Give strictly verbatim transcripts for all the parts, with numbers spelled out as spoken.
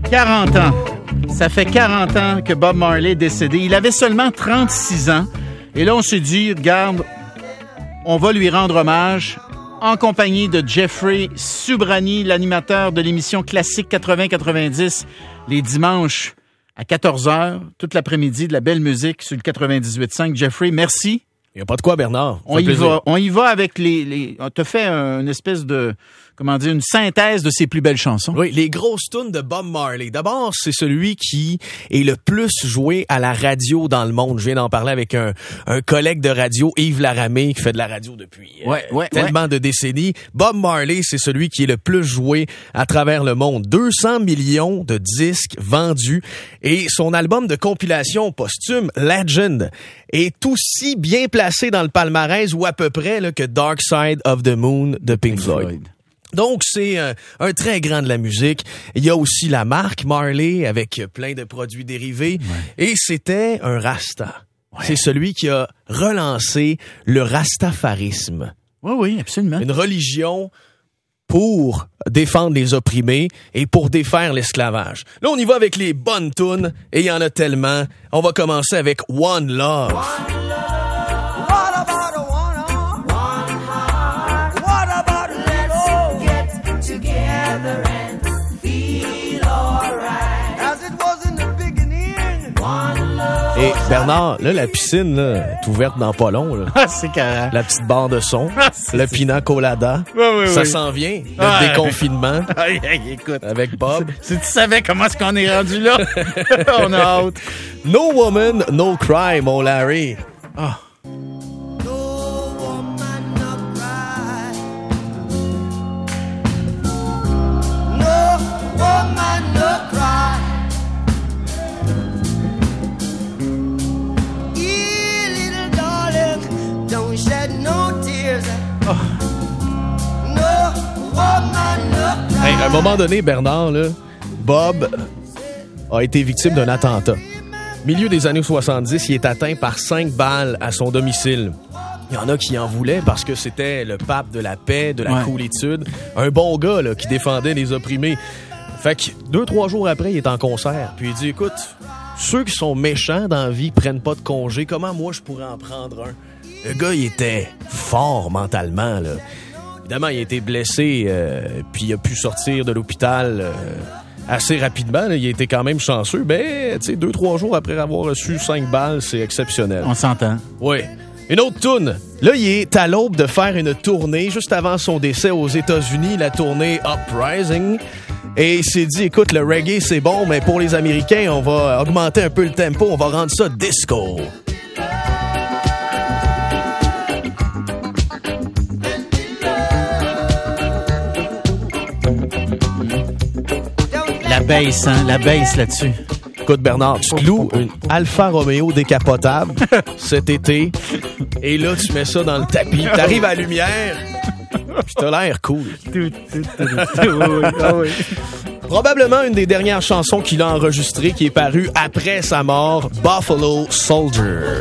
quarante ans. Ça fait quarante ans que Bob Marley est décédé. Il avait seulement trente-six ans. Et là, on s'est dit, regarde, on va lui rendre hommage en compagnie de Jeffrey Subrani, l'animateur de l'émission Classique quatre-vingts quatre-vingt-dix, les dimanches à quatorze heures, toute l'après-midi, de la belle musique sur le quatre-vingt-dix-huit cinq. Jeffrey, merci. Il n'y a pas de quoi, Bernard. On y va, on y va avec les... les on te fait un, une espèce de... Comment dire, une synthèse de ses plus belles chansons. Oui, les grosses tunes de Bob Marley. D'abord, c'est celui qui est le plus joué à la radio dans le monde. Je viens d'en parler avec un, un collègue de radio, Yves Laramé, qui fait de la radio depuis ouais, euh, ouais, tellement ouais. de décennies. Bob Marley, c'est celui qui est le plus joué à travers le monde. deux cents millions de disques vendus. Et son album de compilation posthume, Legend, est aussi bien placé dans le palmarès ou à peu près là, que Dark Side of the Moon de Pink, Pink Floyd. Floyd. Donc, c'est euh, un très grand de la musique. Il y a aussi la marque Marley avec plein de produits dérivés. Ouais. Et c'était un Rasta. Ouais. C'est celui qui a relancé le rastafarisme. Oui, oui, absolument. Une religion pour défendre les opprimés et pour défaire l'esclavage. Là, on y va avec les bonnes tunes et il y en a tellement. On va commencer avec One Love. One love. Et Bernard, là, la piscine là, est ouverte dans pas long. Là. Ah, c'est carré. La petite barre de son, ah, le pina colada, oui, oui, ça oui. s'en vient, le ah, déconfinement aïe, aïe, écoute. avec Bob. Si tu savais comment est-ce qu'on est rendu là, on a hâte. No woman, no cry, mon Larry. Ah. Hey, à un moment donné, Bernard, là, Bob a été victime d'un attentat. Milieu des années soixante-dix, il est atteint par cinq balles à son domicile. Il y en a qui en voulaient parce que c'était le pape de la paix, de la ouais. coolitude. Un bon gars là, qui défendait les opprimés. Fait que deux, trois jours après, il est en concert. Puis il dit, écoute, ceux qui sont méchants dans la vie prennent pas de congé. Comment moi, je pourrais en prendre un? Le gars, il était fort mentalement, là. Évidemment, il a été blessé, euh, puis il a pu sortir de l'hôpital euh, assez rapidement. Là. Il a été quand même chanceux. Mais, tu sais, deux, trois jours après avoir reçu cinq balles, c'est exceptionnel. On s'entend. Oui. Une autre toune. Là, il est à l'aube de faire une tournée juste avant son décès aux États-Unis, la tournée Uprising. Et il s'est dit, écoute, le reggae, c'est bon, mais pour les Américains, on va augmenter un peu le tempo, on va rendre ça disco. La baisse, hein, la baisse là-dessus. Écoute, Bernard, tu cloues une Alfa Romeo décapotable cet été, et là, tu mets ça dans le tapis. T'arrives à la lumière, puis t'as l'air cool. Probablement une des dernières chansons qu'il a enregistrées, qui est parue après sa mort, Buffalo Soldier.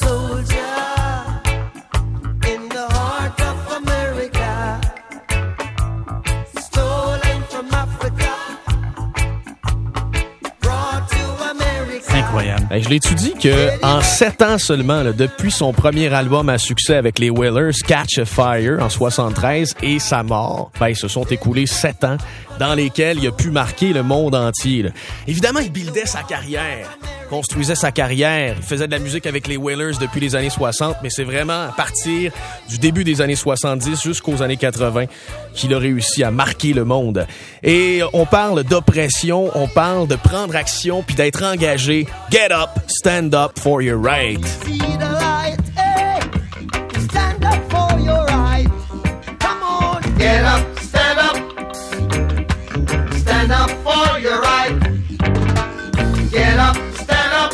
Hey, je l'ai-tu dit qu'en sept ans seulement, là, depuis son premier album à succès avec les Wailers, Catch a Fire, en soixante-treize, et sa mort, ben, ils se sont écoulés sept ans dans lesquels il a pu marquer le monde entier. Là. Évidemment, il buildait sa carrière, construisait sa carrière, il faisait de la musique avec les Wailers depuis les années soixante, mais c'est vraiment à partir du début des années soixante-dix jusqu'aux années quatre-vingts qu'il a réussi à marquer le monde. Et on parle d'oppression, on parle de prendre action puis d'être engagé. Get up, stand up for your right. See the light, hey. Stand up for your right. Come on, get up, stand up. Stand up for your right. Get up, stand up.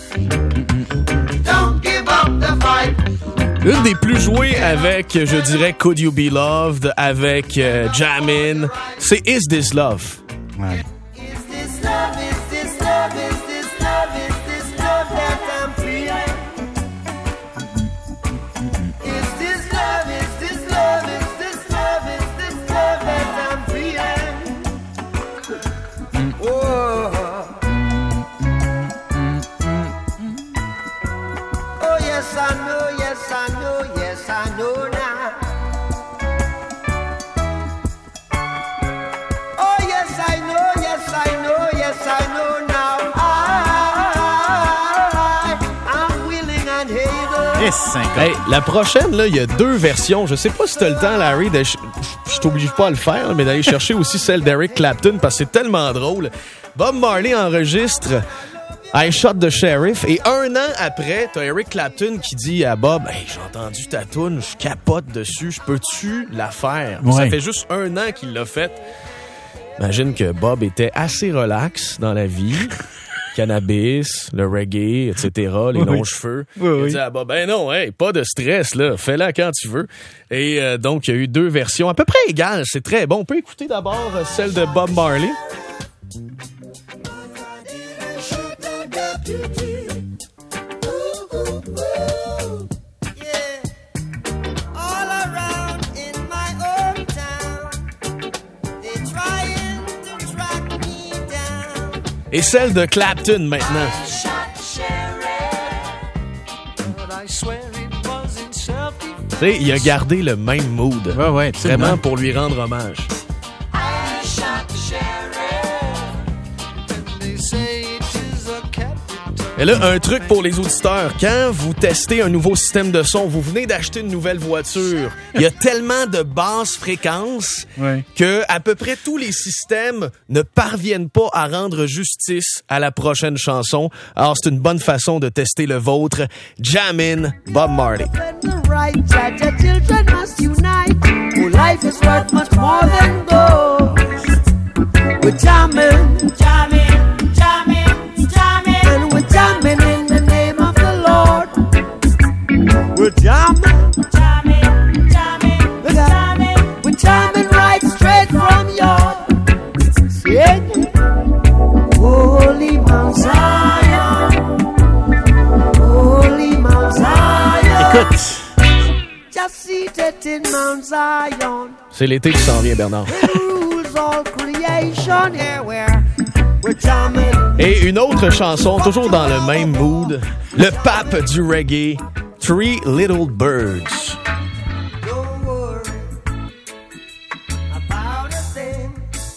Don't give up the fight. Une des plus jouées avec, je dirais, Could You Be Loved, avec euh, Jamin, c'est Is This Love. Ouais. Is this love, is this love, is this love, is this love that I'm feeling? Is this love, is this love, is this love, is this love that I'm feeling? Whoa. yes, I know now. Oh, yes, I know, yes, I know, yes, I know now. I, I'm willing and able. Et cinq Hey, la prochaine, là, il y a deux versions. Je sais pas si t'as le temps, Larry, de ch- je t'oblige pas à le faire, là, mais d'aller chercher aussi celle d'Eric Clapton parce que c'est tellement drôle. Bob Marley enregistre I Shot the Sheriff et un an après, t'as Eric Clapton qui dit à Bob, hey, j'ai entendu ta toune, je capote dessus, je peux-tu la faire? Ouais. Ça fait juste un an qu'il l'a fait. Imagine que Bob était assez relax dans la vie. Cannabis, le reggae, et cetera, les Oui. longs cheveux. Oui, il a oui. dit à Bob, ben non, hey, pas de stress, là, fais-la quand tu veux. Et euh, donc, il y a eu deux versions à peu près égales, c'est très bon. On peut écouter d'abord euh, celle de Bob Marley. Yeah. All around in my own town, they trying to track me down. Et celle de Clapton maintenant. Tu sais, il a gardé le même mood. Ouais, ouais, absolument. Vraiment pour lui rendre hommage. Et là, un truc pour les auditeurs. Quand vous testez un nouveau système de son, vous venez d'acheter une nouvelle voiture, il y a tellement de basses fréquences Ouais. que à peu près tous les systèmes ne parviennent pas à rendre justice à la prochaine chanson. Alors, c'est une bonne façon de tester le vôtre. Jammin' Bob Marley. When the right judge, the children must unite. Oh, life is worth much more than gold. We're jamming, jamming, jamming, jamming, and we're jamming in the name of the Lord. We're jamming, jamming, jamming, jamming. We're jamming right straight from your yeah. Holy Mount Zion, Holy Mount Zion. Écoute, Just seated in Mount Zion, C'est l'été qui s'en vient, Bernard. it rules all creation. Here we're we're jamming. Et une autre chanson, toujours dans le même mood. Le pape du reggae, Three Little Birds. Don't worry about a thing.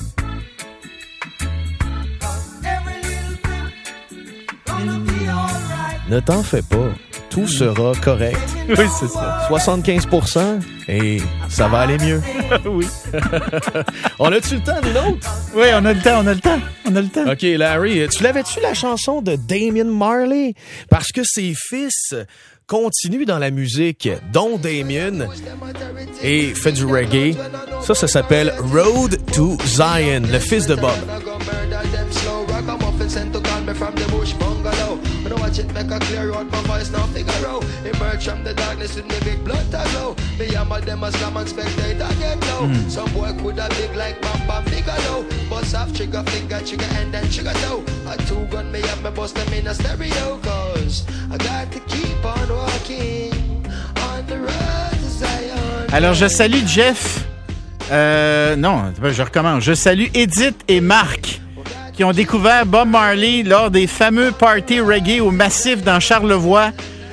'Cause every little thing gonna be alright. Ne t'en fais pas, tout sera correct. oui, c'est ça. soixante-quinze pour cent et ça va aller mieux. Oui. On a-tu le temps d'une autre? Oui, on a le temps, on a le temps, on a le temps. OK, Larry, tu l'avais-tu la chanson de Damien Marley? Parce que ses fils continuent dans la musique, dont Damien, et fait du reggae. Ça, ça s'appelle Road to Zion, le fils de Bob. Alors, je salue Jeff. Euh, non, je recommence. Je salue Edith et Marc qui ont découvert Bob Marley lors des fameux parties reggae au Massif dans Charlevoix.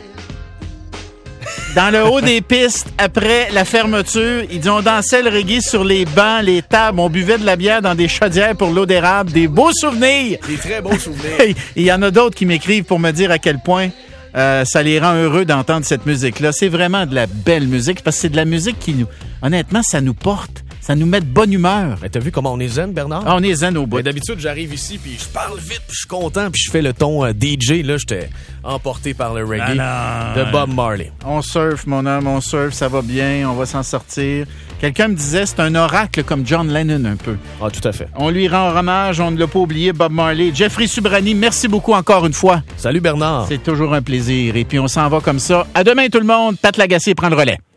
Dans le haut des pistes, après la fermeture, ils ont dansé le reggae sur les bancs, les tables. On buvait de la bière dans des chaudières pour l'eau d'érable. Des beaux souvenirs. Des très beaux souvenirs. Il y en a d'autres qui m'écrivent pour me dire à quel point euh, ça les rend heureux d'entendre cette musique-là. C'est vraiment de la belle musique parce que c'est de la musique qui nous... Honnêtement, ça nous porte. Ça nous met de bonne humeur. Mais t'as vu comment on est zen, Bernard? Ah, on est zen au bout. Mais d'habitude, j'arrive ici, puis je parle vite, puis je suis content, puis je fais le ton euh, D J. Là, j'étais emporté par le reggae Ah non. de Bob Marley. On surfe, mon homme, on surfe, ça va bien, on va s'en sortir. Quelqu'un me disait, c'est un oracle comme John Lennon un peu. Ah, tout à fait. On lui rend hommage, on ne l'a pas oublié, Bob Marley. Jeffrey Subrani, merci beaucoup encore une fois. Salut, Bernard. C'est toujours un plaisir. Et puis on s'en va comme ça. À demain tout le monde. Pat Lagacé prend le relais.